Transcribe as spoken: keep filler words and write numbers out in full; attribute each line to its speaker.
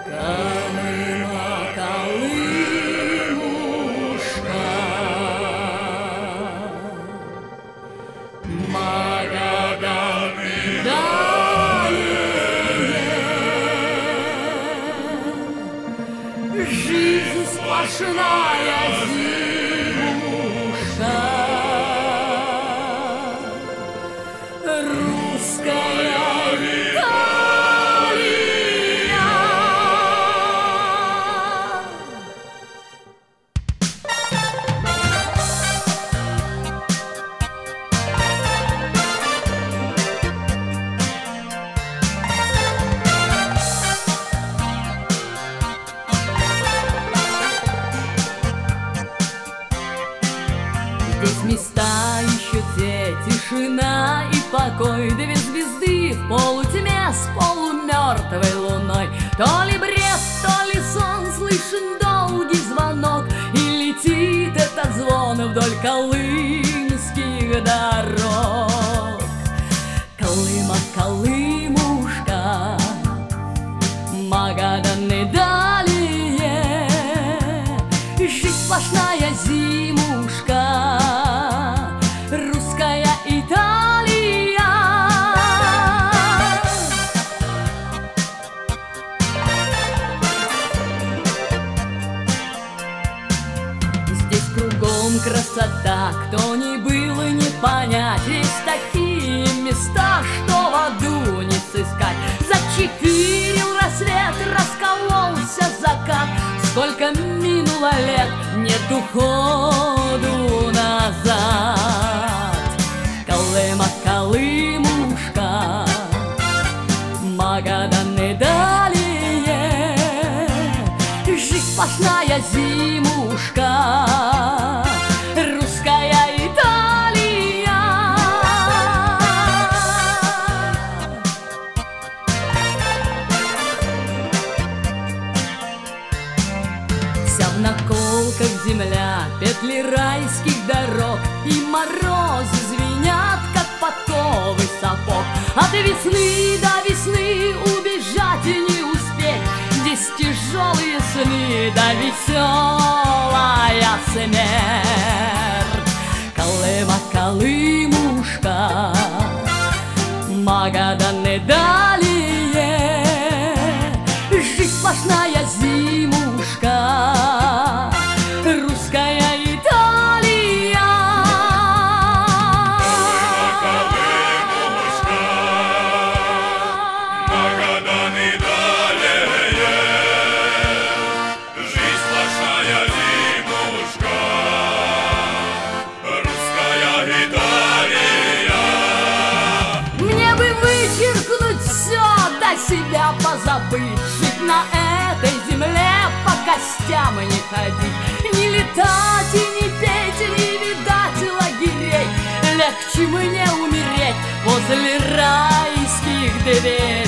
Speaker 1: Колыма, Колымушка, Магадан и далее, жизнь сплошная зимушка, русская здесь места еще те, тишина и покой, две звезды в полутьме с полумертвой луной. То ли бред, то ли сон, слышен долгий звонок, и летит этот звон вдоль колымских дорог. Колыма, Колымушка, Магадан и далее, жизнь сплошная зимушка, русская Италия. Здесь кругом красота, кто не был и не понять. Есть такие места, что в аду не сыскать. Зачепирил рассвет, раскололся закат. Сколько минуло лет, нет уходу назад. Колыма, Колымушка, Магадан и далее, жизнь сплошная зимушка, русская Италия. Вся в наколках земля, петли райских дорог, и морозы звенят, как подковы сапог. От весны до весны убежать и не успеть, здесь тяжелые сны да веселая смерть. Колыма, Колымушка, Магадан и далее, жизнь сплошная зимушка, русская Италия.
Speaker 2: Колыма, Колымушка, Магадан и далее, жизнь сплошная зимушка, русская Италия.
Speaker 1: Мне бы вычеркнуть все, до себя позабыть, жить на этой земле, по костям не ходить, не летать и не петь, не видать лагерей. Легче мне умереть возле райских дверей.